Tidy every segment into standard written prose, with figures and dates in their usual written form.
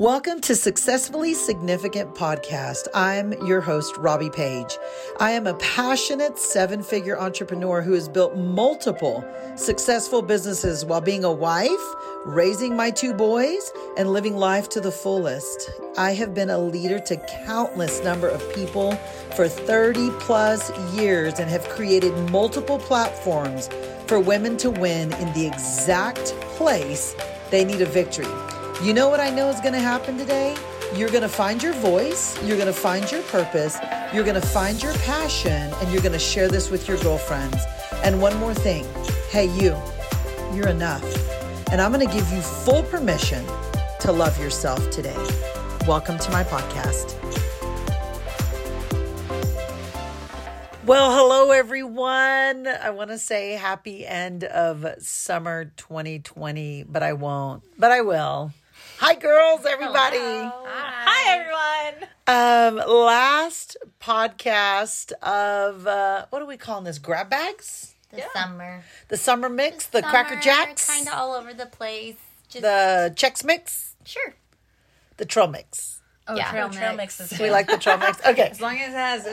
Welcome to Successfully Significant Podcast. I'm your host, Robbie Page. I am a passionate seven-figure entrepreneur who has built multiple successful businesses while being a wife, raising my two boys, and living life to the fullest. I have been a leader to countless number of people for 30 plus years and have created multiple platforms for women to win in the exact place they need a victory. You know what I know is going to happen today? You're going to find your voice, you're going to find your purpose, you're going to find your passion, and you're going to share this with your girlfriends. And one more thing. Hey, you're enough. And I'm going to give you full permission to love yourself today. Welcome to my podcast. Well, hello, everyone. I want to say happy end of summer 2020, but I won't, but I will. Hi, girls, everybody. Hello. Hi, everyone. Last podcast of, what are we calling this? Grab bags? The summer mix, the Cracker Jacks? Kind of all over the place. The Chex Mix? Sure. The Trail Mix. Oh, Yeah. trail mix is We like the Trail Mix. Okay. as long as it has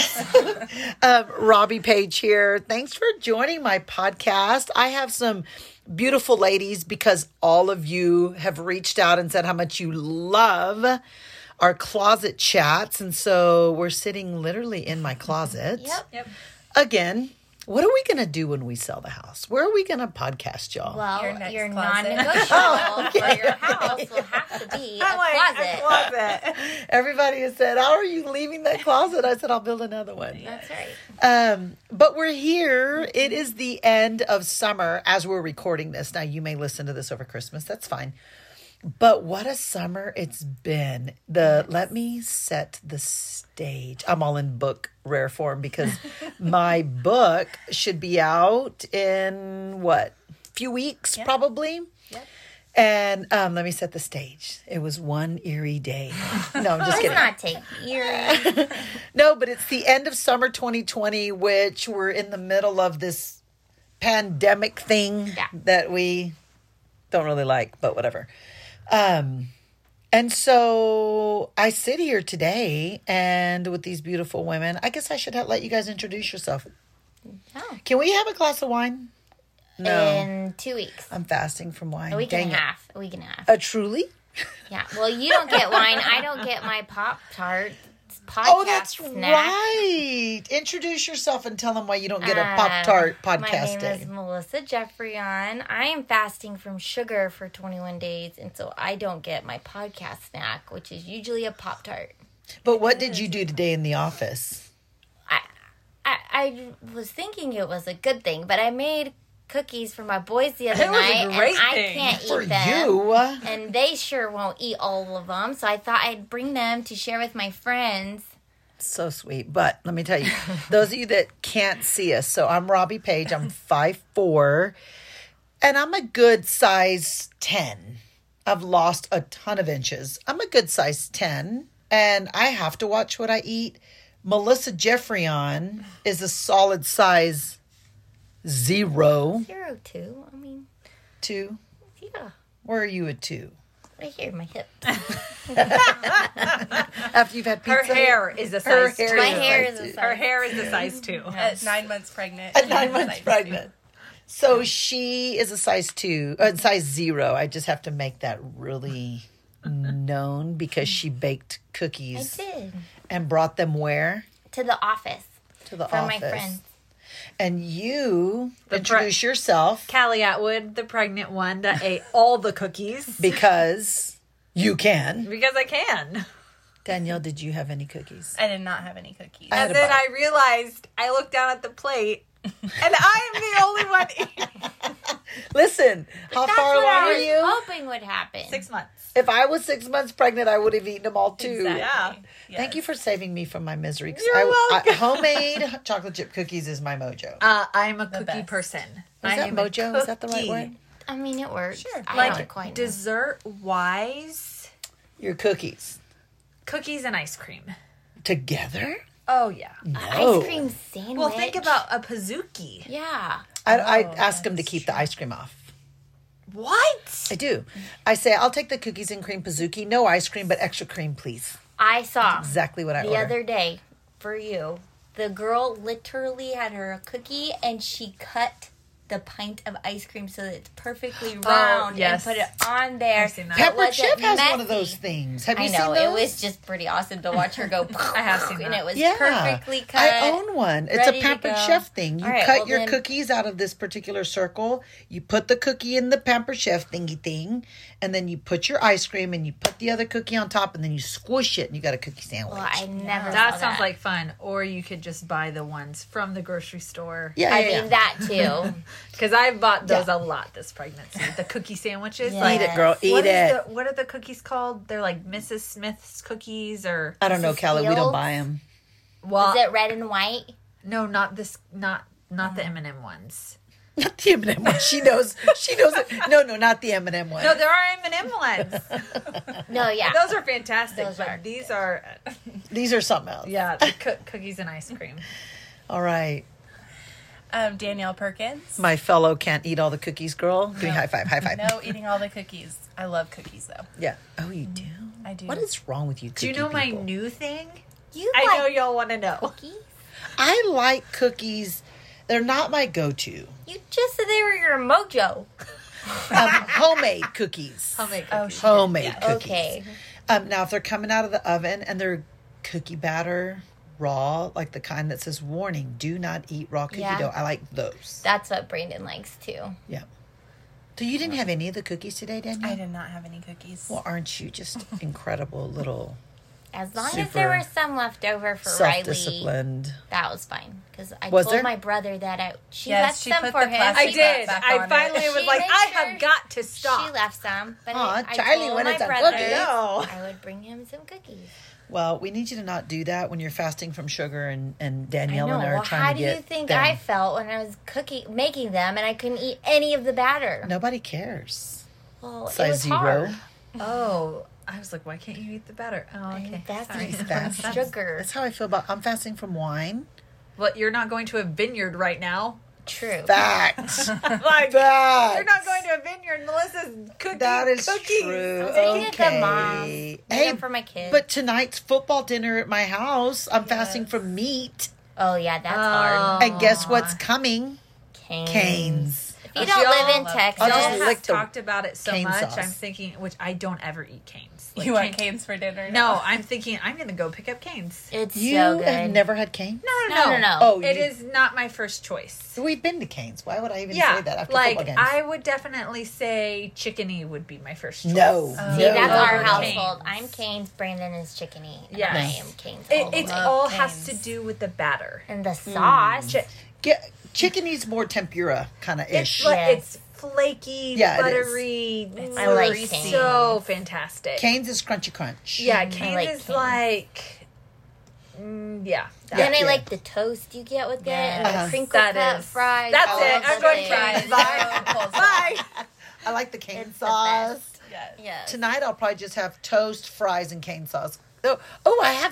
M&M's. Robbie Page here. Thanks for joining my podcast. I have some beautiful ladies because all of you have reached out and said how much you love our closet chats. And so we're sitting literally in my closet. Yep. Again, what are we going to do when we sell the house? Where are we going to podcast, y'all? Well, Your next your closet. non-negotiable for your house will have to be a closet. Everybody has said, how are you leaving that closet? I said, I'll build another one. That's right. But we're here. It is the end of summer as we're recording this. Now, you may listen to this over Christmas. That's fine. But what a summer it's been. Let me set the stage. I'm all in book rare form because my book should be out in few weeks probably. Yep. And let me set the stage. It was one eerie day. No, I'm just Let's kidding. not take years. No, but it's the end of summer 2020, which we're in the middle of this pandemic thing that we don't really like, but whatever. And so I sit here today and with these beautiful women. I guess I should let you guys introduce yourself. Oh. Can we have a glass of wine? No. In 2 weeks. I'm fasting from wine. A week Dang and a it. half. A week and a half. Truly? Yeah. Well, you don't get wine. I don't get my Pop-Tart podcast Oh, that's snack. right. Introduce yourself and tell them why you don't get a Pop-Tart podcast My name day. is Melissa Jeffreyon. I am fasting from sugar for 21 days, and so I don't get my podcast snack, which is usually a Pop-Tart. But what did you do today in the office? I was thinking it was a good thing, but I made cookies for my boys the other It was a night, and great I thing. can't For eat them. you? And they sure won't eat all of them, so I thought I'd bring them to share with my friends. So sweet. But let me tell you, those of you that can't see us, so I'm Robbie Page. I'm 5'4", and I'm a good size 10. I've lost a ton of inches. I'm a good size 10, and I have to watch what I eat. Melissa Jeffreyon is a solid size 0. 2. I mean, 2. yeah, Where are you at 2? right here, my hip. After you've had pizza? Her hair is a Her size hair 2. My hair is a size. Her hair is a size 2. At 9 months pregnant. At 9 months pregnant. So she is a size 2, size 0. I just have to make that really known because she baked I cookies did. and brought them where? To the office To the for office. my friends. And you introduce yourself Callie Atwood, the pregnant one that ate all the cookies. because you can. Because I can. Danielle, did you have any cookies? I did not have any cookies. I had And a then bite. I realized, I looked down at the plate, and I am the only one eating. Listen, how That's far what along I are was you? hoping would happen. 6 months. If I was 6 months pregnant, I would have eaten them all too. Exactly. Yeah. Yes. Thank you for saving me from my misery. 'Cause You're welcome. Homemade chocolate chip cookies is my mojo. I'm a cookie best. person. Is I that am a mojo? Is that the right cookie. word? I mean, it works. Sure. I Like don't quite know. dessert-wise, Your cookies. cookies and ice cream. Together? Oh, yeah. No. Ice cream sandwich. Well, think about a Pizookie. Yeah. I asked him to keep the ice cream off. What? I do. I say, I'll take the cookies and cream Pizookie. No ice cream, but extra cream, please. I saw Exactly what I the order. other day for you. The girl literally had her cookie and she cut the pint of ice cream so that it's perfectly round yes. and put it on there. I've seen that. So it Peppered wasn't Chef has one of messy. those things. Have you I seen know, those? it was just pretty awesome to watch her go. I have seen And that. it was Yeah. perfectly cut. I own one. It's ready a to Pampered go. Chef thing. You All right, cut well your then- cookies out of this particular circle. You put the cookie in the Pampered Chef thingy thing, and then you put your ice cream, and you put the other cookie on top, and then you squish it, and you got a cookie sandwich. Well, I never That saw sounds like fun. Or you could just buy the ones from the grocery store. yeah, I yeah, mean, yeah. that too. Because I bought those Yeah. a lot this pregnancy. The cookie sandwiches. Yeah. Like, Eat it, girl. Eat what is it. what are the cookies called? They're like Mrs. Smith's cookies or... I don't know, Mrs. Callie. We don't Fields? buy them. Well, Is it red and white? no, not this. Not the M&M ones. Not the M&M one. She knows. She knows it. No, not the M&M one. No, there are M&M ones. No, yeah. Those are fantastic. Those but are these are... These are something else. Yeah, the cookies and ice cream. All right. Danielle Perkins. My fellow can't eat all the cookies girl. Give me a high five. High five. No eating all the cookies. I love cookies though. Yeah. Oh, you do? I do. What is wrong with you Do you cookie know my people? new thing? You I like know y'all want to know. cookies? I like cookies. They're not my go-to. You just said they were your mojo. Homemade cookies. Homemade Oh, cookies. Homemade cookies. Okay. Now, if they're coming out of the oven and they're cookie batter raw, like the kind that says "Warning: Do not eat raw cookie Yeah. dough," I like those. That's what Brandon likes too. Yeah. So you didn't have any of the cookies today, Danielle? I did not have any cookies. Well, aren't you just incredible little As long as Super there were some left over for Riley, self-disciplined? that was fine. Because I Was told there? my brother that she Yes, left she some put for the him. plastic I did. back I on finally it. was She like, made I sure have got to stop. She left some, but Aw, I Charlie, told when my it's a brother cookie. No. I would bring him some cookies. Well, we need you to not do that when you're fasting from sugar, and I Danielle know. and I are Well, trying how to do get you think them. I felt when I was making them, and I couldn't eat any of the batter? Nobody cares. Well, it Size was 0. hard. Oh, I was like, why can't you eat the batter? Oh, I'm okay. fasting Sorry. from Fast. sugar. That's how I feel about. I'm fasting from wine. Well, you're not going to a vineyard right now. True. Fact. Like, Fact. you're not going to a vineyard. Melissa's cooking That is cookies. true. I'm taking it to Okay. Mom's. Made Hey, them for my kids. but tonight's football dinner at my house, I'm fasting from meat. oh yeah, that's hard. And guess what's coming? Canes. Canes. If you don't live in Texas, I'll Y'all just have lick the talked about it so cane much. sauce. I'm thinking, which I don't ever eat canes. Like, You want cane- canes for dinner? No, I'm thinking I'm going to go pick up canes. it's You so good. have never had canes? No. Oh, It you- is not my first choice. We've been to Canes. Why would I even Yeah, say that after like football games? I would definitely say chickeny would be my first choice. No. See, no. that's our Over household. Cane's. I'm Canes. Brandon is chickeny. And Yes. I am Canes. It Love all has canes. to do with the batter. and the sauce. Chicken needs more tempura kind of ish. It's like Yes. it's flaky, Yeah, it buttery. I like it's Cane's. so fantastic. Canes is crunchy crunch. Yeah, I Cane's like is Cane's. like, yeah. And I yeah. like the toast you get with it, and Uh-huh. the crinkle That cut is- fries. that's all it. of I'm the going things. Cane's. Bye. Bye. I like the cane It's the sauce. best. Yes. Yes. Tonight I'll probably just have toast, fries, and cane sauce. Oh, I have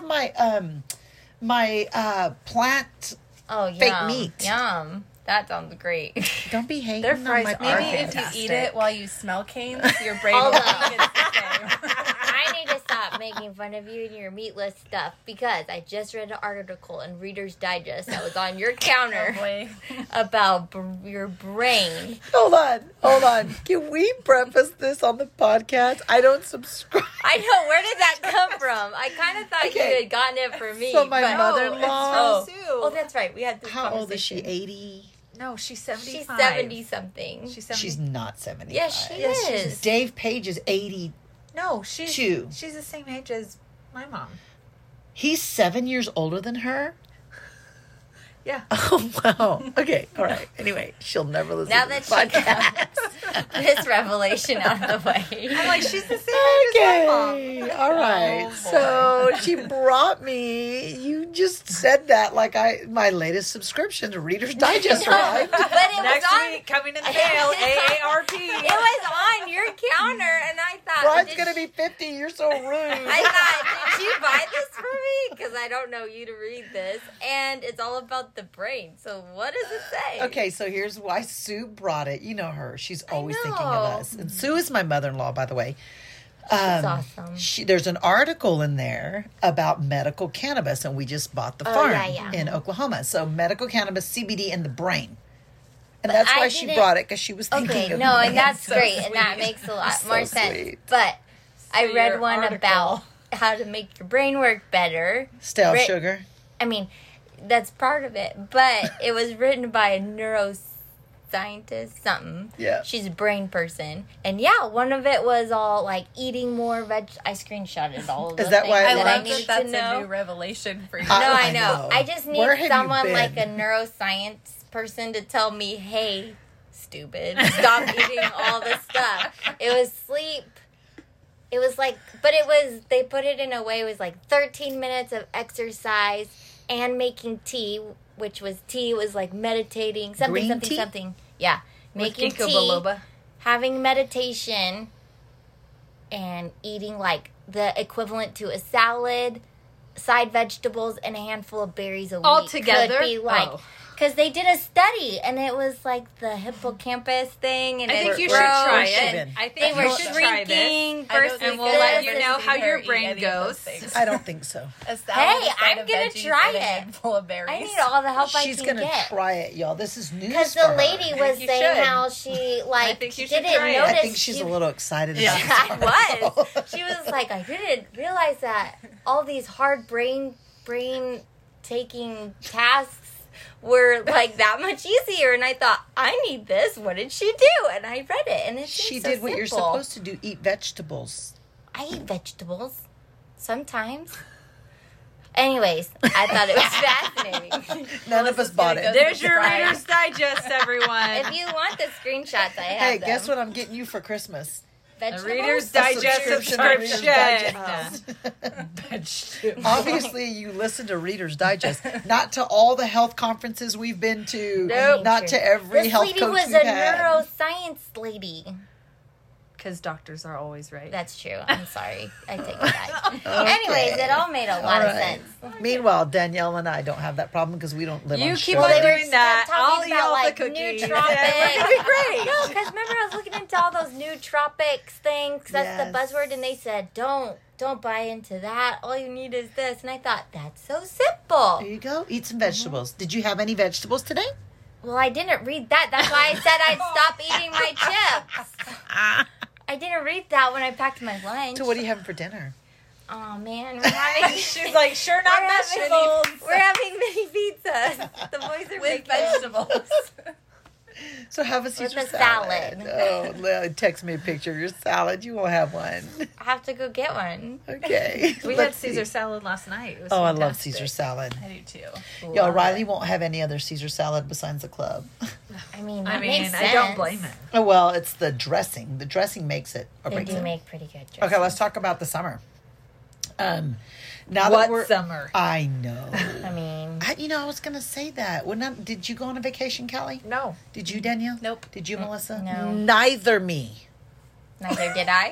my plant. Oh, yum. Fake meat. Yum. That sounds great. Don't be hating Their on fries my are plant. Maybe if you fantastic. eat it while you smell canes, your brain Hold will on. think it's the same. I need to stop making fun of you and your meatless stuff because I just read an article in Reader's Digest that was on your counter Boy. about your brain. Hold on. Can we preface this on the podcast? I don't subscribe. I know, where did that come from? I kind of thought Okay. you had gotten it for me. So my but- mother-in-law. Sue. Oh, that's right. We had this How old is she? conversation. 80? No, she's 75. She's 70 something. She's 70. She's not 75. Yes, she Yes, she is. Dave Page is 80. No, she's Two. She's the same age as my mom. He's 7 years older than her? Yeah. Oh, wow. Okay. All right. Anyway, she'll never listen Now to that this she podcast. got this revelation out of the way. I'm like, she's the same age as my mom. Okay. All right. Oh, boy. So she brought me, you just said that like my latest subscription to Reader's Digest arrived. But it Next was on. week, coming in the mail, AARP. It was on your counter, and I thought, Brian's did going to be 50. You're so rude. I thought, did you buy this for me? because I don't know you to read this, and it's all about the brain. So what does it say? Okay, so here's why Sue brought it. You know her. She's always thinking of know. us. And Sue is my mother-in-law, by the way. She's awesome. There's an article in there about medical cannabis, and we just bought the farm yeah. in Oklahoma. So medical cannabis, CBD in the brain. And that's I why she didn't- brought it, because she was thinking Okay, of no, me. and that's so great, sweet. and that makes a lot So more sense. sweet. But I read your one article. about how to make your brain work better. Stale Ri- sugar. I mean, that's part of it, but it was written by a neuroscientist, something. Yeah. She's a brain person. And yeah, one of it was all like eating more I screenshotted all of Is the that things why I it that I love needed that to that's a know. new revelation for you. No, I I know. know. I just need Where have you someone like a been? neuroscience person to tell me, hey, stupid, stop eating all this stuff. It was sleep. It was like, but it was, they put it in a way, it was like 13 minutes of exercise and making tea, which was like meditating, something, Green something, tea? something. Yeah. With Making ginkgo tea, biloba. having meditation, and eating like the equivalent to a salad, side vegetables, and a handful of berries a week. All together? Could be like, Oh. because they did a study, and it was like the hippocampus thing, and I think it you grows, should try Where's she it. been? I They think were you should try this. shrinking I don't versus think And we'll let you this. know how your Eat brain any of those goes. things. I don't think so. A salad, Hey, a side I'm of gonna veggies, try and a it. handful of berries. I need all the help She's I can going to get. try it, y'all. This is news Because for the her. lady was you saying should. how she like think you should didn't try it. notice. I think she's she, a little excited Yeah. about this. I was. She was like, I didn't realize that all these hard brain taking tasks were like that much easier. And I thought, I need this. What did she do? And I read it, and it She seems so did what you're simple. supposed to do, eat vegetables. I eat vegetables sometimes. Anyways, I thought it was fascinating. None of us bought it. There's your Right. Reader's Digest, everyone. If you want the screenshots, I have Hey, them. guess what I'm getting you for Christmas? A Vegetables? Reader's A Digest subscription to Reader's subscription. Digest. Obviously, you listen to Reader's Digest, not to all the health conferences we've been to, Nope. not to every This health lady coach was we've a had. neuroscience lady. Because doctors are always right. That's true. I'm sorry. I take it back. Anyways, it all made a lot All of right. sense. Meanwhile, Danielle and I don't have that problem because we don't live on You keep sugar. on Well, they were doing that. I'll talking eat about all like the cookies. nootropics. We're gonna be great. No, because remember I was looking into all those nootropics things. 'Cause that's the Yes. buzzword, and they said don't buy into that. All you need is this. And I thought that's so simple. There you go. Eat some vegetables. Did you have any vegetables today? Well, I didn't read that. That's why I said I'd stop eating my chips. I didn't read that when I packed my lunch. So what are you having for dinner? Oh man, we're having. She's like, sure, not We're having- vegetables. We're having mini pizzas. The boys are with making vegetables. So have a Caesar a salad. salad. Oh, text me a picture of your salad. You won't have one. I have to go get one. Okay. We had Let's see. Caesar salad last night. It was Oh, I love fantastic. Caesar salad. I do too. Y'all, Love Riley it. won't have any other Caesar salad besides the club. I mean, I that mean, makes I don't sense. blame it. Oh, well, it's the dressing. The dressing makes it or They breaks do it. make pretty good. Okay, Dressing. let's talk about the summer. Now that What we're summer? I know. I mean, I was going to say that. Did you go on a vacation, Callie? No. Did you, Danielle? Nope. Did you, Melissa? no. Neither me. neither did I.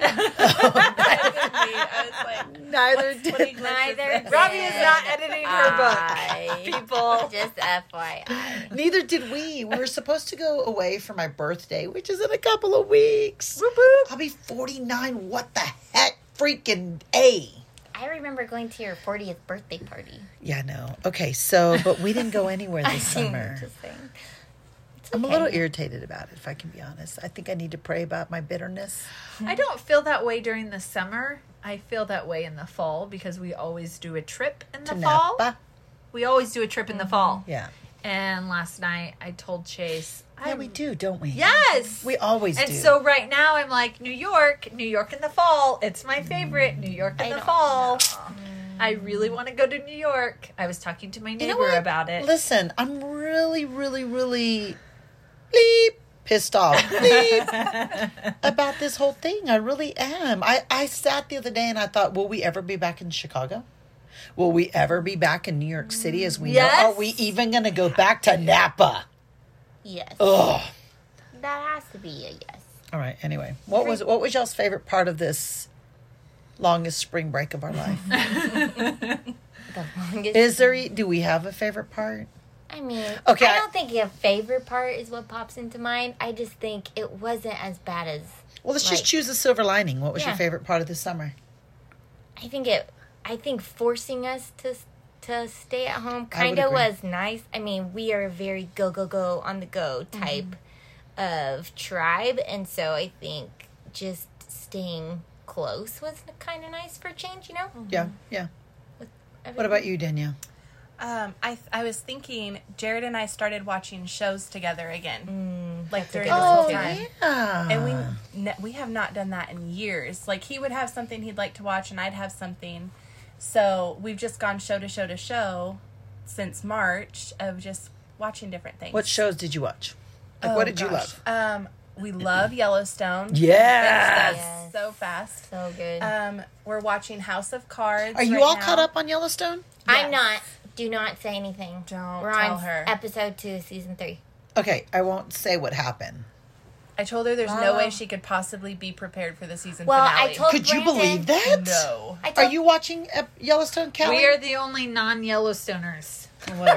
I was like, Neither did. Neither. Did Robbie is not editing her book. I. People. Just FYI. Neither did we. We were supposed to go away for my birthday, which is in a couple of weeks. Whoop, whoop. I'll be 49. What the heck? Freaking A. I remember going to your 40th birthday party. Yeah, no. Okay, so, but we didn't go anywhere this summer. Just saying. It's I'm a okay. little irritated about it, if I can be honest. I think I need to pray about my bitterness. I don't feel that way during the summer. I feel that way in the fall because we always do a trip in the To fall. Napa. We always do a trip in the fall. Yeah. And last night I told Chase. Yeah, we do, don't we? Yes. We always And do. so right now I'm like, New York in the fall. It's my favorite. New York in I the don't fall. I really want to go to New York. I was talking to my You neighbor know what? about it. Listen, I'm really, really, really bleep pissed off bleep about this whole thing. I really am. I sat the other day and I thought, will we ever be back in Chicago? Will we ever be back in New York City as we Yes. know? Are we even going to go back to Napa? Yes. Ugh. That has to be a yes. All right. Anyway, what was y'all's favorite part of this longest spring break of our life? The longest. Do we have a favorite part? I mean, Okay, I don't think a favorite part is what pops into mind. I just think it wasn't as bad as. Well, let's just Like- choose a silver lining. What was your Yeah. favorite part of the summer? I think forcing us to stay at home I would kind of agree. was nice. I mean, we are a very go on the go type of tribe, and so I think just staying close was kind of nice for a change. You know. Yeah, yeah. What about you, Danielle? I was thinking Jared and I started watching shows together again, like during good this one, whole too. time. yeah. And we have not done that in years. Like he would have something he'd like to watch, and I'd have something. So we've just gone show to show to show since March of just watching different things. What shows did you watch? Like, Oh, what did you gosh. love? We love Yellowstone. Yes. That's so fast. So good. We're watching House of Cards. Are you right all now. caught up on Yellowstone? I'm not. Do not say anything. Don't We're tell on her. episode 2, season 3. Okay, I won't say what happened. I told her there's no way she could possibly be prepared for the season Well, finale. I told Could you Brandon- believe that? No. I Are told, you watching Yellowstone, Callie? We are the only non-Yellowstoners. Whatever.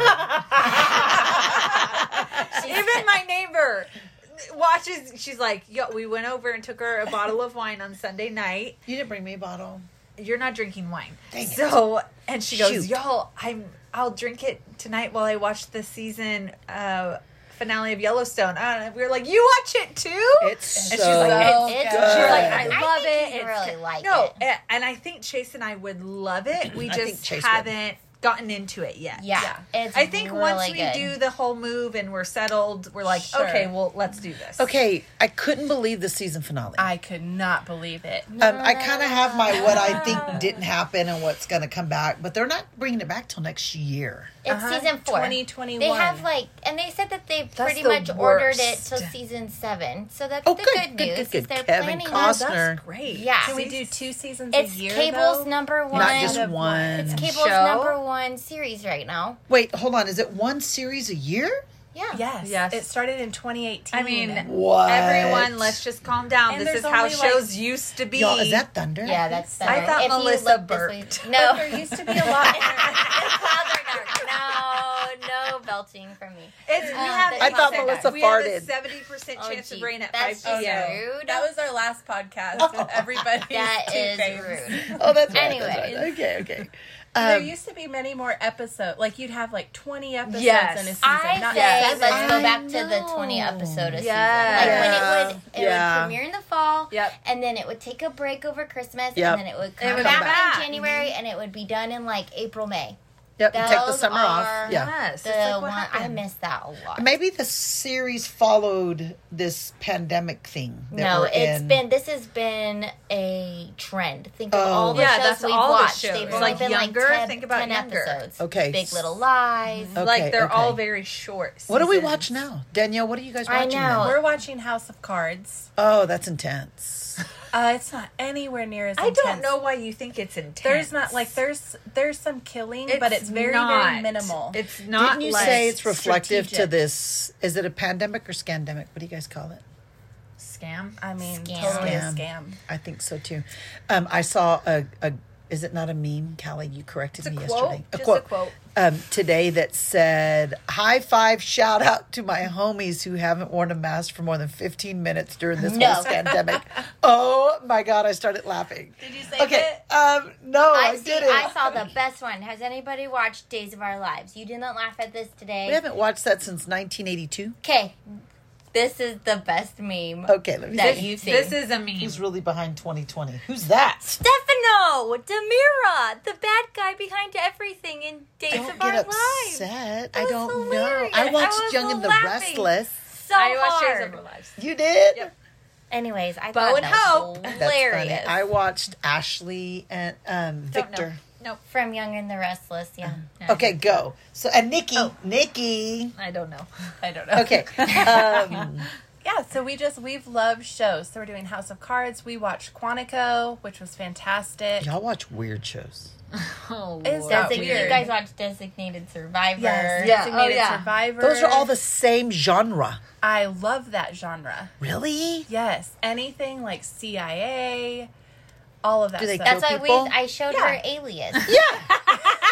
Even my neighbor watches. She's like, "Yo, we went over and took her a bottle of wine on Sunday night. You didn't bring me a bottle. You're not drinking wine." Dang it. So, and she goes, Shoot. "Yo, I'll drink it tonight while I watch the season finale of Yellowstone." We were like, "You watch it too?" It's And so she's like, So it's good. She's like, I I love think it. you It's really good." like no, it. and I think Chase and I would love it. We I think just Chase haven't gotten into it yet. Yeah. It's I think really once we good. do the whole move and we're settled, we're like, Sure. okay, well, let's do this. Okay, I couldn't believe the season finale. I could not believe it. I kind of have my what I think didn't happen and what's going to come back, but they're not bringing it back till next year. It's season 4. 2021. They have and they said that they pretty the much ordered it worst. till season 7. So that's Oh, the good, good good, news. good, good. is They're Kevin planning Costner. on. That's great. Yeah. Can we do 2 seasons It's a year? cable's though? number 1. Not just of one. It's cable's show? number 1 series right now. Wait, hold on. Is it one series a year? Yeah. Yes. Yes. It started in 2018. I mean, What? everyone, let's just calm down. And This there's is how only, like- shows used to be. Y'all, is that thunder? Yeah, that's. I thought if you Melissa look this burped. way- No, there used to be a lot. The clouds are dark. No belching from me. It's, we have, I thought Melissa we have farted. a 70% chance of gee, rain at that's 5 p.m. rude. That was our last podcast with everybody. That is rude. Oh, that's right. Anyways. That's right. Okay. There used to be many more episodes. Like you'd have like 20 episodes Yes. in a season. I not say 7. let's go I back to the know. 20 episode a season. Yes. Like when it Yeah. would premiere in the fall, Yep. and then it would take a break over Christmas, Yep. and then it would come would back, come back. in January, and it would be done in like April, May. Yep, you take the Those summer are- off. Yeah. Yes. The it's like what one I happened. miss that a lot. Maybe the series followed this pandemic thing. That No, we're in. this has been a trend. Think of Oh. all the Yeah, shows that's we've all the watched. shows. They've only Like been Younger, like 10, think about 10 Younger. episodes. Okay. Big Little Lies. Okay, Like they're all okay. very short. What do we seasons. watch now? Danielle, what are you guys I watching know. now? We're watching House of Cards. Oh, that's intense. It's not anywhere near as I intense. don't know why you think it's intense. There's not like there's some killing, but it's very not. very minimal. It's not. Didn't you like say it's reflective to strategic. this? Is it a pandemic or scandemic? What do you guys call it? scam? I mean, Scam. totally a Scam. scam. I think so too. I saw a is it not a meme, Callie? You corrected It's a me quote. yesterday. Just a quote. Today that said, "High five, shout out to my homies who haven't worn a mask for more than 15 minutes during this No. whole pandemic." Oh my God, I started laughing. Did you say Okay, no, I didn't. I saw the best one. Has anybody watched Days of Our Lives? You did not laugh at this today. We haven't watched that since 1982. Okay, this is the best meme Okay, let me that see. you've seen. This is a meme. Who's really behind 2020? Who's that? Stefano Demira, the bad guy behind everything in Days Don't of get Our Lives. upset. That I was don't hilarious. know. I watched was Young and the laughing Restless. So I watched Days hard. of Our Lives. You did? Yep. Anyways, I Bo thought and that was Hope. That's hilarious. funny. I watched Ashley and Don't Victor. know. Nope. From Young and the Restless, yeah. Okay, go. So and Nikki, Oh. Nikki. I don't know. I don't know. Okay. Yeah, so we've loved shows. So we're doing House of Cards. We watched Quantico, which was fantastic. Y'all watch weird shows. Oh, Is Lord. that You weird? guys watch Designated Survivor. Yes, Yeah. Designated Oh, yeah. Survivor. Those are all the same genre. I love that genre. Really? Yes, anything like CIA, all of that Do they stuff. That's Kill why people? I showed Yeah. her Alias. Yeah.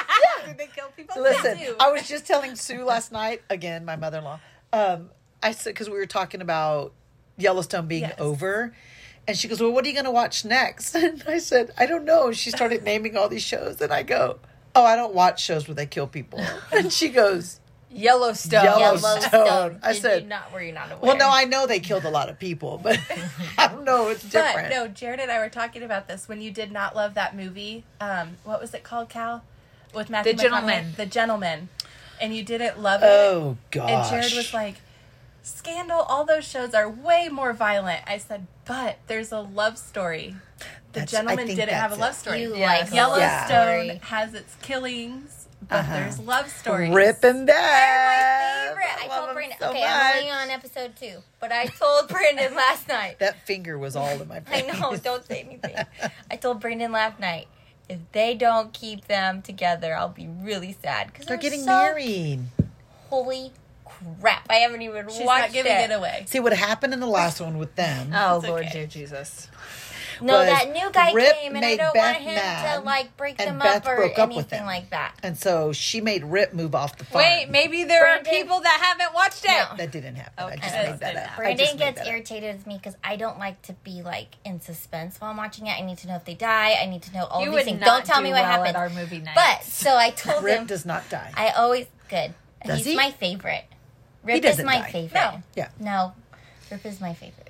Do they kill people? Listen, do. I was just telling Sue last night, again, my mother-in-law, I said, because we were talking about Yellowstone being Yes. over. And she goes, well, what are you going to watch next? And I said, I don't know. And she started naming all these shows. And I go, oh, I don't watch shows where they kill people. And she goes, Yellowstone. Yellowstone. I Did said, you not, were you not aware? well, no, I know they killed a lot of people, but I don't know. It's different. But no, Jared and I were talking about this when you did not love that movie. What was it called, Cal? With Matthew The Gentleman. McConaughey? The Gentleman. And you didn't love it. Oh, gosh. And Jared was like, Scandal, all those shows are way more violent. I said, but there's a love story. The I Gentleman think didn't have a that's love it. story. You Yes. like Yellowstone Story. has its killings, but there's love stories. Rip and They're Beth. my favorite. I love told them Brandon. so Okay, I'm only much. on episode 2, but I told Brandon last night. That finger was all in my I face. know, don't say anything. I told Brandon last night, if they don't keep them together, I'll be really sad. Because They're getting married. Holy crap. I haven't even She's watched not giving it. it away. See what happened in the last one with them. Oh, It's Lord okay. dear Jesus. No, was that new guy Rip came, and I made don't Beth want him mad, to, like, break and them Beth up or broke up with anything him. like that. And so she made Rip move off the farm. Wait, maybe there Brandon- are people that haven't watched it. No. That didn't happen. I Okay. just That made that didn't up. happen. I just Brandon made gets that up. irritated with me because I don't like to be, like, in suspense while I'm watching it. I need to know if they die. I need to know all You these would things. not Don't tell do me what well happened. at our movie night. But, so I told Rip him, does not die. I always, good. Does He's he? my favorite. Rip is doesn't my die. favorite. No. Yeah. No, Rip is my favorite.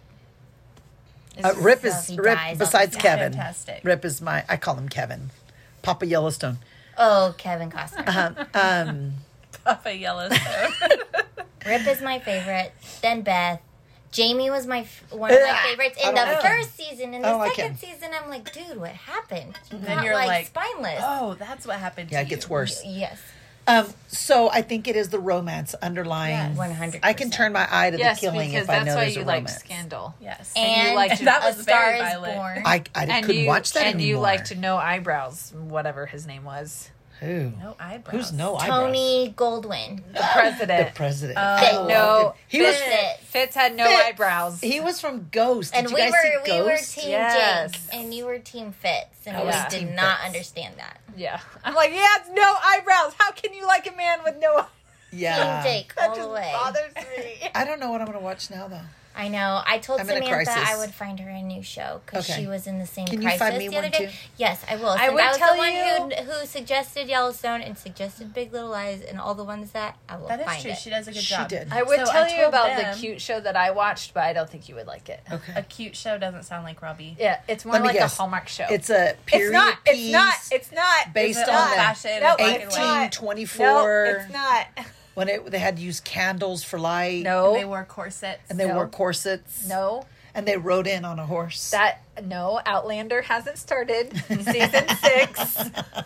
Rip So is if he Rip. dies, I'll Besides be Kevin, Fantastic. Rip is my. I call him Kevin, Papa Yellowstone. Oh, Kevin Costner. Papa Yellowstone. Rip is my favorite. Then Beth. Jamie was one of my Ugh, favorites I in don't the like first season. In I the don't like second him. season, I'm like, dude, what happened? He's Then not you're like, spineless. Oh, that's what happened to Yeah, you. it gets worse. Yes. So I think it is the romance underlying. Yes. 100%. I can turn my eye to yes, the killing because if I that's know why there's you a like romance. Scandal. Yes. And you like to- that was A Star very is violent. Born. I couldn't watch that and anymore. you like to know eyebrows, whatever his name was. Who? No eyebrows. Who's no eyebrows? Tony Goldwyn. The president. The president. Oh. No, He was. Fitz had no Fitz. eyebrows. He was from Ghost. Did And you we guys were see we were Ghost? team Yes. Jake, and you were team Fitz, and I we was did team not Fitz. understand that. Yeah, I'm like, he has no eyebrows. How can you like a man with no? Yeah. Team Jake That all just the way. bothers me. I don't know what I'm going to watch now, though. I know. I told I'm in a Samantha crisis. I would find her a new show because Okay. she was in the same Can you crisis find me the other one, day. too? Yes, I will. I Since would I was tell the one you- who suggested Yellowstone and suggested Big Little Lies and all the ones that I will That is find true. it. She does a good She job. did. I would So tell I you told about them- the cute show that I watched, but I don't think you would like it. Okay. A cute show doesn't sound like Robbie. Yeah, it's more Let me like guess. a Hallmark show. It's a period It's not. It's piece not. It's not. based it's on not. the fashion No, and it's black and white. not. 1824 No, it's not. when they had to use candles for light. No. And they wore corsets. And they No. wore corsets. No. And they rode in on a horse. No, Outlander hasn't started. Season 6.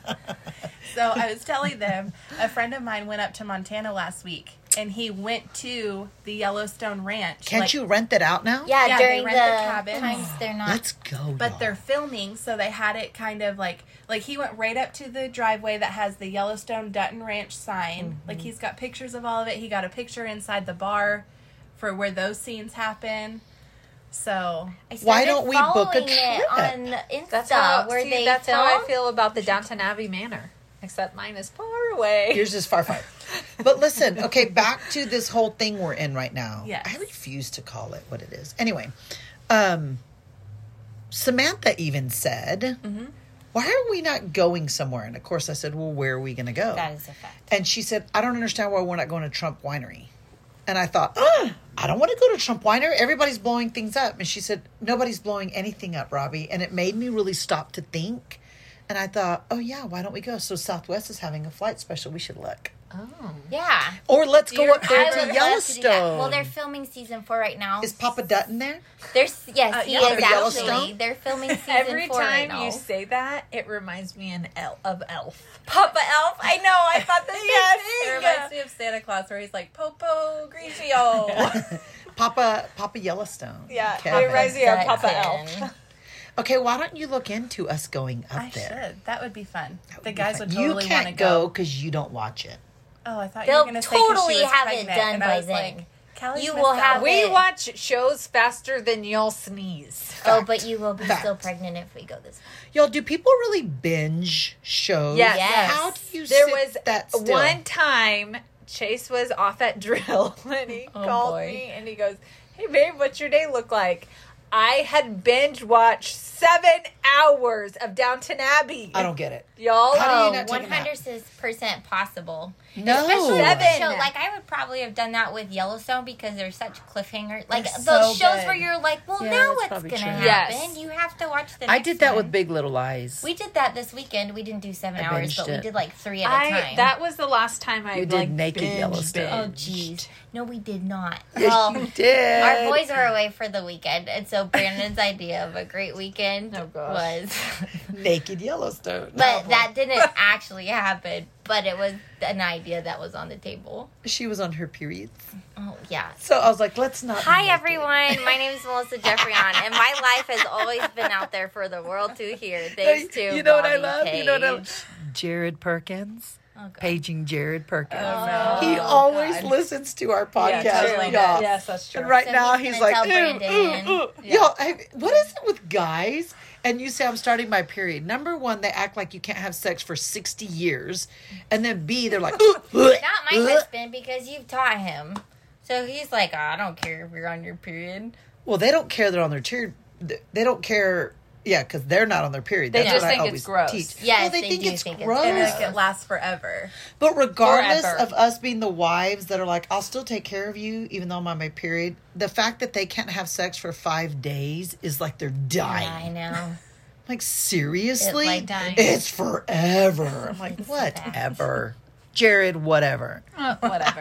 So I was telling them, a friend of mine went up to Montana last week, and he went to the Yellowstone Ranch. Can't you rent it out now? Yeah, Yeah, they during the, rent the cabin. times they're not. Let's go. But y'all. they're filming, so they had it kind of like he went right up to the driveway that has the Yellowstone Dutton Ranch sign. Like he's got pictures of all of it. He got a picture inside the bar for where those scenes happen. So I started Why don't we book a following it trip? on Insta That's how. where See, they that's film. how I feel about the Downton Abbey Manor. Except mine is far away. Yours is far. But listen, okay, back to this whole thing we're in right now. Yes. I refuse to call it what it is. Anyway, Samantha even said, why are we not going somewhere? And of course I said, well, where are we going to go? That is a fact. And she said, I don't understand why we're not going to Trump Winery. And I thought, I don't want to go to Trump Winery. Everybody's blowing things up. And she said, nobody's blowing anything up, Robbie. And it made me really stop to think. And I thought, oh, yeah, why don't we go? So Southwest is having a flight special. We should look. Oh. Yeah. Or let's go up there I to would love to do that. Yellowstone. Well, they're filming season 4 right now. Is Papa Dutton there? There's yes, he yeah, is Papa actually. Yellowstone? They're filming season Every 4 right time now. you say that, it reminds me of Elf. Papa Elf. I know. I thought the same it thing. reminds me of Santa Claus, where he's like Popo Grigio. Papa Yellowstone. Yeah, Kevin. it reminds me of Papa Dutton. Elf. Okay, why don't you look into us going up I there? should. That would be fun. That would The be guys fun. would totally You want to can't go because you don't watch it. Oh, I thought They'll you were going to say 'cause totally she was have it pregnant, done and by I was then. like, Callie's You missed will out. have We it. watch shows faster than y'all sneeze. Oh, but you will be Fact. still pregnant if we go this way. Y'all, do people really binge shows? Yes. Yes. How do you There sit was that still? one time Chase was off at drill and he Oh, called boy. me and he goes, "Hey babe, what's your day look like?" I had binge watched 7 hours of Downton Abbey. I don't get it. Y'all. How do you Oh, not take a nap? 100% possible. No. Especially with the 7. show. Like, I would probably have done that with Yellowstone because there's such cliffhangers. Like, They're those so shows good. where you're like, well, Yeah, now that's what's probably going to true. happen? Yes. You have to watch the I next did that one. with Big Little Lies. We did that this weekend. We didn't do 7 I hours, binged but we it. did like 3 at a time. That was the last time I You did like Naked binge Yellowstone. Oh, binged. jeez. No, we did not. Yes, Well, you did. our boys were away for the weekend, and so Brandon's idea of a great weekend Oh, gosh. was... Naked Yellowstone. But Oh, that didn't actually happen. But it was an idea that was on the table. she was on her periods. Oh, yeah. So I was like, let's not. Hi, make it. everyone. My name is Melissa Jeffreyon, and my life has always been out there for the world to hear. Thanks to You know what I Bobby love? You know what I Page. love? Jared Perkins. Oh, God. Paging Jared Perkins. Oh, no. He always listens to our podcast. Yeah, totally y'all. Yes, that's true. And right So now he's he's gonna like, tell Brandon. Y'all, what is it with guys? And you say, I'm starting my period. Number one, they act like you can't have sex for 60 years. And then B, they're like, Not my husband, because you've taught him. So he's like, oh, I don't care if you're on your period. Well, they don't care they're on their period. They don't care, yeah, because they're not on their period. They That's just what think I it's always gross. teach. Yes, well, they they think do it's think it's gross. And like it lasts forever. But regardless Forever. of us being the wives that are like, I'll still take care of you even though I'm on my period, the fact that they can't have sex for 5 days is like they're dying. Yeah, I know. Like, seriously? It's like dying. It's forever. I'm like, It's whatever. Jared, whatever. Whatever.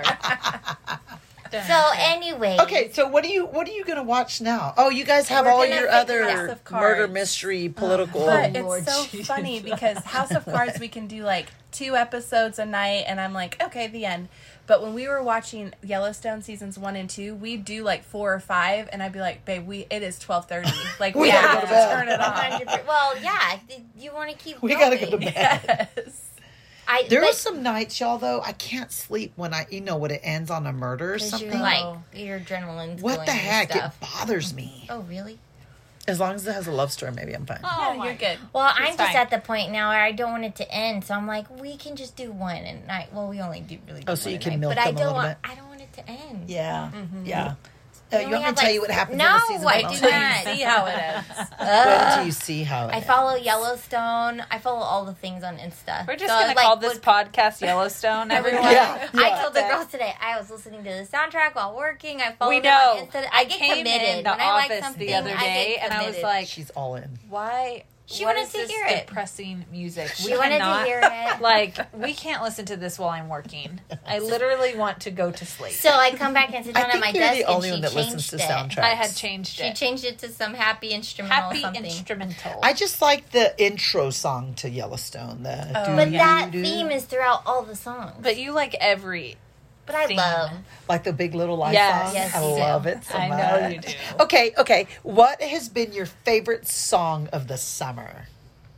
So, anyways. Okay, so what are you gonna watch now? Oh, you guys have We're all gonna your pick other House of murder Cards. mystery political. But Lord it's so Jesus. funny because House of Cards, we can do like 2 episodes a night, and I'm like, okay, the end. But when we were watching Yellowstone seasons 1 and 2, we do like 4 or 5, and I'd be like, babe, it is 12:30. Like, We we gotta have go to to bed. turn it on. 100%. Well, yeah, you want to keep We going. gotta go to bed. Yes. There but- are some nights, y'all, though, I can't sleep when when it ends on a murder or 'cause something. you're like, your adrenaline's What going the and heck? stuff. It bothers me. Oh, really? As long as it has a love story, maybe I'm fine. Oh, Yeah, you're good. Well, I'm It's just fine. at the point now where I don't want it to end, so I'm like, we can just do one at night. Well, we only do really. Oh, do so one you at can night, milk but I them a don't little want. bit? I don't want it to end. Yeah, yeah. We You only want me to have, tell like, you what happens no, in the season? I one? do I'll tell you. not. See how it ends. Wait until you see how it I ends. follow Yellowstone. I follow all the things on Insta. We're just So, gonna like, call this what- podcast Yellowstone, everyone. Yeah. I told the Okay. girls today I was listening to the soundtrack while working. I followed We them on know. Insta. I get came committed in the when I like office something. the other I day, get and I was committed. like, She's all in. "Why? She what wanted is to this hear it. depressing music? She wanted to hear it. Like, we can't listen to this while I'm working. I literally want to go to sleep." So I come back and sit down I at my think you're desk the only and one she that listens changed to it. soundtracks. I had changed She it. changed it to some happy instrumental Happy or something. instrumental. I just like the intro song to Yellowstone. The But doo- that doo- theme is throughout all the songs. But you like every But I theme. love. like the Big Little Lies Yes. song. Yes, I you do. love it so I much. know you do. Okay. What has been your favorite song of the summer?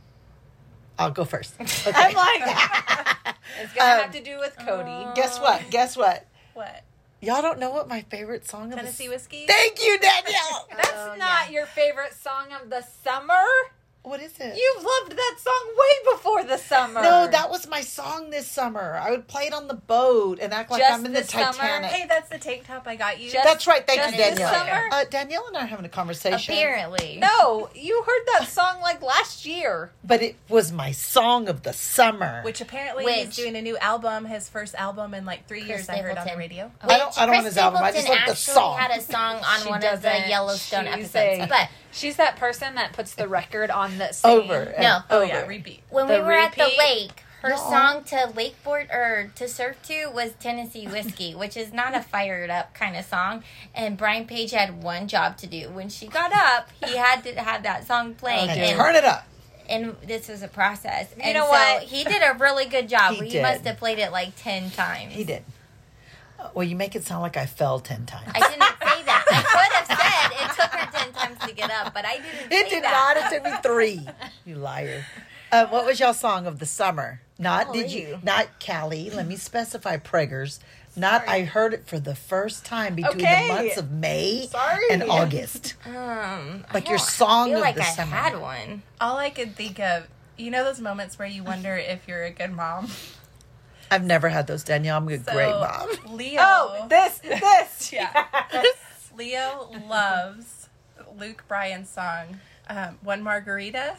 I'll go first. Okay. I'm like, it's gonna have to do with Cody. Guess what? What? Y'all don't know what my favorite song of Tennessee the whiskey? Thank you, Danielle. That's not your favorite song of the summer. What is it? You've loved that song way before the summer. No, that was my song this summer. I would play it on the boat and act like Just I'm in the this summer? Titanic. Hey, that's the tank top I got you. Just- That's right. Thank just you, this Danielle. summer? Danielle and I are having a conversation. Apparently. No, you heard that song like last year. But it was my song of the summer. Which apparently Which- he's doing a new album, his first album in like 3 years, I heard on the Stapleton. radio. I don't want Chris his album. I just Stapleton like the actually song. had a song on She one of the doesn't. Yellowstone She's episodes. But She's that person that puts the record on the same. Over. and No. Oh, over. yeah, repeat. when The we were at the repeat? lake, her No. song to wakeboard or to surf to was Tennessee Whiskey, which is not a fired up kind of song. And Brian Page had one job to do. When she got up, he had to have that song playing. And turn it up. And this was a process. And know so what? he did a really good job. He He did. must have played it like 10 times. He did. Well, you make it sound like I fell 10 times. I didn't say that. I could have said it took her 10 times to get up, but I didn't It say did that. not. It took me 3. You liar. What was y'all song of the summer? Not Golly. did you? Not Callie. Let me specify. Preggers. I heard it for the first time between Okay. the months of May Sorry. and August. Like your song I feel of like the I summer. had one. All I could think of, you know, those moments where you wonder if you're a good mom. I've never had those, Danielle. I'm a So, great mom. Leo. Oh, this. Yeah. Leo loves Luke Bryan's song, One Margarita.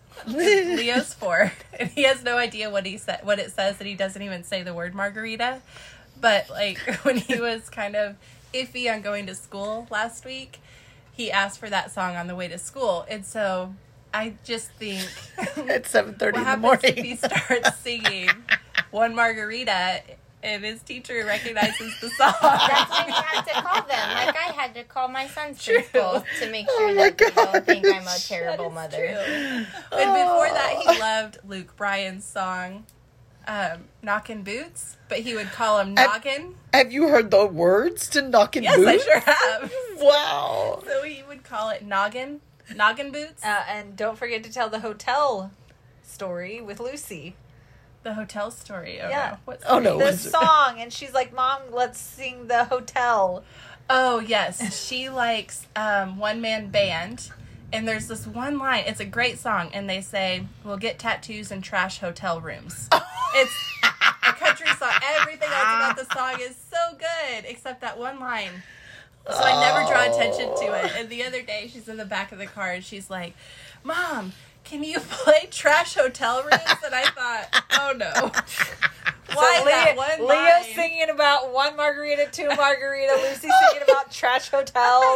Leo's 4, and he has no idea what it says, and he doesn't even say the word margarita. But like when he was kind of iffy on going to school last week, he asked for that song on the way to school, and so I just think At 7:30 what in the happens if he morning. starts singing One Margarita and his teacher recognizes the song? That's why we had to call them. Like I had to call my son's True. principal to make sure my that they don't gosh. think I'm a terrible mother. And before that, he loved Luke Bryan's song, Knockin' Boots, but he would call him Noggin. Have you heard the words to Knockin' Yes, Boots? I sure have. Wow. So he would call it Noggin Boots. And don't forget to tell the hotel story with Lucy. The hotel story. Oh, Yeah. no. What's Oh, no. The was it? song, and she's like, "Mom, let's sing the hotel." Oh, yes. She likes one man band. And there's this one line. It's a great song. And they say, we'll get tattoos and trash hotel rooms. It's a country song. Everything else about the song is so good, except that one line. So I never draw attention to it. And the other day, she's in the back of the car, and she's like, Mom, can you play trash hotel rooms? And I thought, oh, no. Why So that one line? Leo's singing about one margarita, two margarita. Lucy's singing about trash hotels.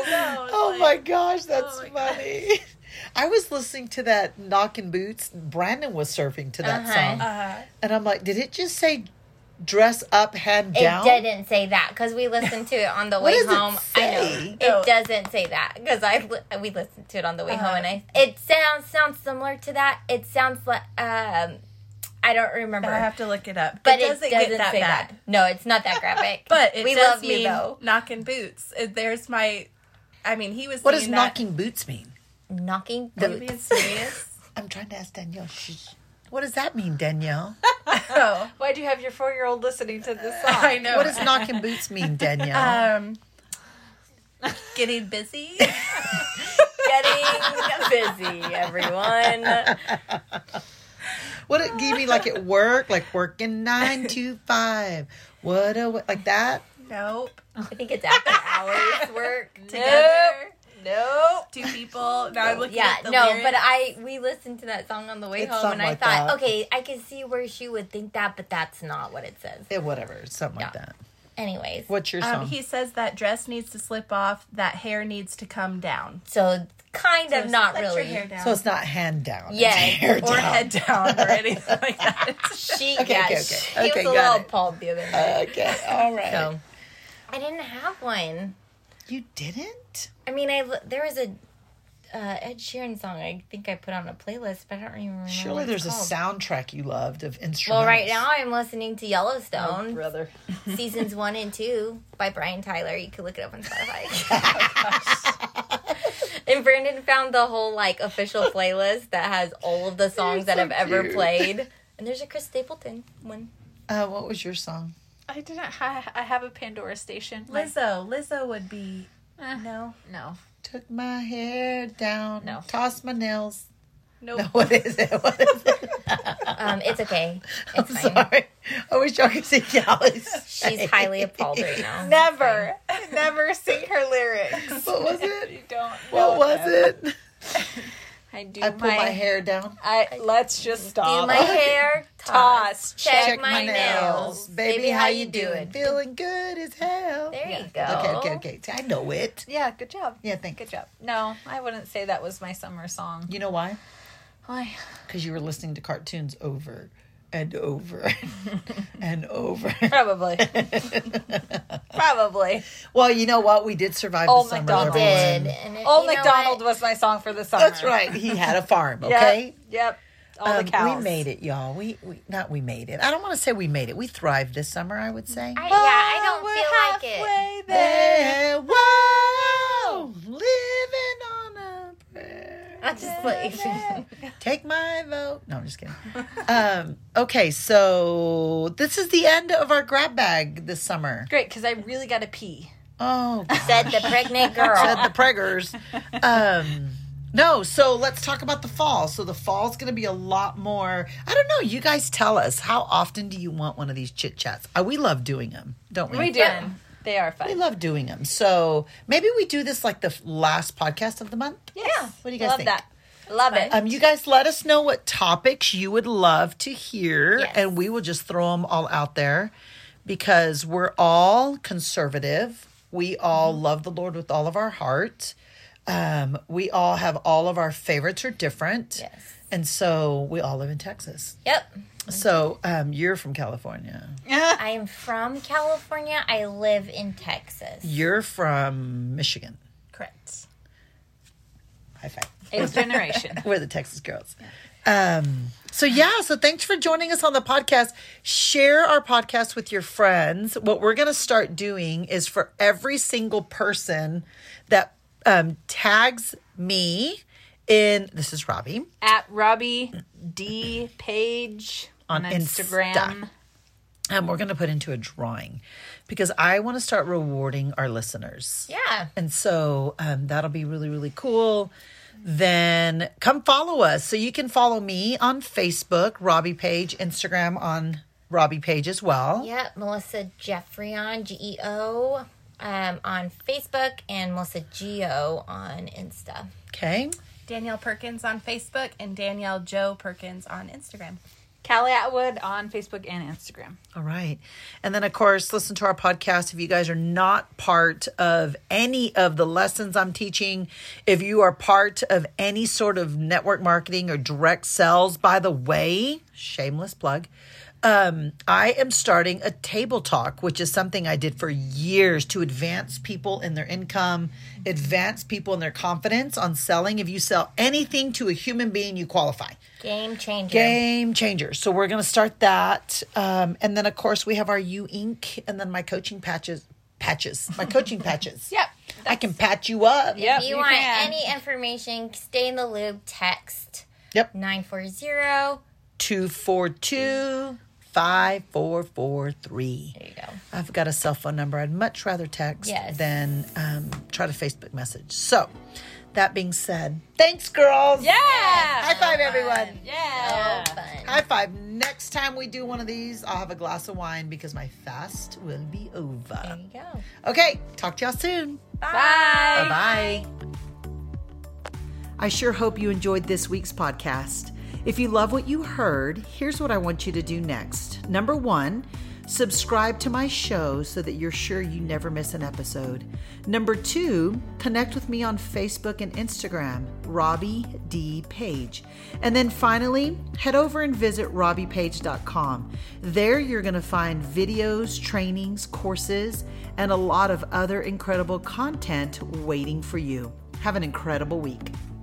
Oh my gosh, that's Oh my funny. I was listening to that Knockin' Boots. Brandon was surfing to that song. And I'm like, did it just say dress up, hand down? It didn't say that because we listened to it on the What way does it home. say? I know No. it doesn't say that because we listened to it on the way home, and it sounds similar to that. It sounds like I don't remember. I have to look it up. But it doesn't get that say bad. that. No, it's not that graphic. But it we does love mean you though. knocking boots. There's my, I mean, he was What does singing that. knocking boots mean? Knocking Are you boots. being serious? I'm trying to ask Danielle. What does that mean, Danielle? Oh, Why'd you have your 4-year-old listening to this song? I know. What does knocking boots mean, Danielle? Getting busy. Getting busy, everyone. What it give me like at work, like working 9 to 5. Like that? Nope. I think it's after hours work. Together. Nope. Two people. Now I'm looking Yeah, at the no, lyrics. but we listened to that song on the way It's home, and something I like thought, that. okay, I can see where she would think that, but that's not what it says. Yeah, whatever, something like Yeah. that. Anyways, What's your song? He says that dress needs to slip off, that hair needs to come down. so kind of not Let your really. hair down. So it's not hand down. it's Yeah, hair or down. head down or anything like that. She, Okay, yeah, okay, okay. she Okay, was a got little it. appalled the other night. Okay, all right. So I didn't have one. You didn't? I mean, there was a Ed Sheeran song I think I put on a playlist, but I don't even remember. Surely what there's a it's called. soundtrack you loved of instrumentals. Well, right now I'm listening to Yellowstone. Brother. Seasons 1 and 2 by Brian Tyler. You can look it up on Spotify. And Brandon found the whole like official playlist that has all of the songs that so have ever cute. played. And there's a Chris Stapleton one. What was your song? I didn't. I have a Pandora station. Lizzo would be. No. No. Took my hair down. No. Tossed my nails. Nope. No, what is it? What is it? It's okay. I'm It's fine. sorry. I wish y'all could see Callie's She's highly appalled right now. Never. Never sing her lyrics. What was it? You don't. What know was them. it? I do I pull my hair down. Let's just stop. Do my hair, Toss. check my nails. Baby, how you doing? Feeling good as hell. There you Okay, go. okay. I know it. Yeah, good job. Yeah, thank Good job. No, I wouldn't say that was my summer song. You know why? Why? Because you were listening to cartoons over and over and over. Probably. Probably. Well, you know what? We did survive Old the summer. MacDonald. everyone. Did. And it, Old you know MacDonald what? was my song for the summer. That's right. He had a farm, okay? Yep. All the cows. We made it, y'all. We made it. I don't want to say we made it. We thrived this summer, I would say. I don't feel like it. There. Whoa, living on a prayer. I'm just like, Take my vote. No, I'm just kidding. Okay, so this is the end of our grab bag this summer. Great, because I really got to pee. Oh, said the pregnant girl. said the preggers. No, so let's talk about the fall. So the fall's going to be a lot more. I don't know. You guys tell us, how often do you want one of these chit chats? We love doing them, don't we? We do. They are fun. We love doing them. So maybe we do this like the last podcast of the month. Yes. Yeah. What do you guys Love think? that. Love it. You guys let us know what topics you would love to hear, Yes. and we will just throw them all out there because we're all conservative. We all love the Lord with all of our heart. We all have all of our favorites are different. Yes. And so we all live in Texas. Yep. So you're from California. I'm from California. I live in Texas. You're from Michigan. Correct. High five. Eighth generation. We're the Texas girls. So thanks for joining us on the podcast. Share our podcast with your friends. What we're going to start doing is for every single person that tags me in, this is Robbie, At Robbie D Page on Instagram. Insta. We're going to put into a drawing because I want to start rewarding our listeners. Yeah. And so that'll be really, really cool. Then come follow us. So you can follow me on Facebook, Robbie Page, Instagram on Robbie Page as well. Yep. Melissa Jeffrion, GEO, on Facebook, and Melissa Geo on Insta. Okay. Danielle Perkins on Facebook and Danielle Joe Perkins on Instagram. Callie Atwood on Facebook and Instagram. All right. And then, of course, listen to our podcast. If you guys are not part of any of the lessons I'm teaching, if you are part of any sort of network marketing or direct sales, by the way, shameless plug, I am starting a table talk, which is something I did for years to advance people in their income, advance people in their confidence on selling. If you sell anything to a human being, you qualify. Game changer. Game changer. So we're going to start that. And then, of course, we have our U Ink and then my coaching patches. My coaching patches. Yep. I can patch you up. Yep. If you want any information, stay in the loop, text Yep. 940. 242-5443. There you go. I've got a cell phone number. I'd much rather text Yes. than try to Facebook message. So, that being said, thanks, girls. Yeah. High five, everyone. Yeah. So fun. High five. Next time we do one of these, I'll have a glass of wine because my fast will be There over. you go. Okay, talk to y'all soon. Bye. Bye. I sure hope you enjoyed this week's podcast. If you love what you heard, here's what I want you to do next. Number 1, subscribe to my show so that you're sure you never miss an episode. Number 2, connect with me on Facebook and Instagram, Robbie D. Page. And then finally, head over and visit robbiepage.com. There you're going to find videos, trainings, courses, and a lot of other incredible content waiting for you. Have an incredible week.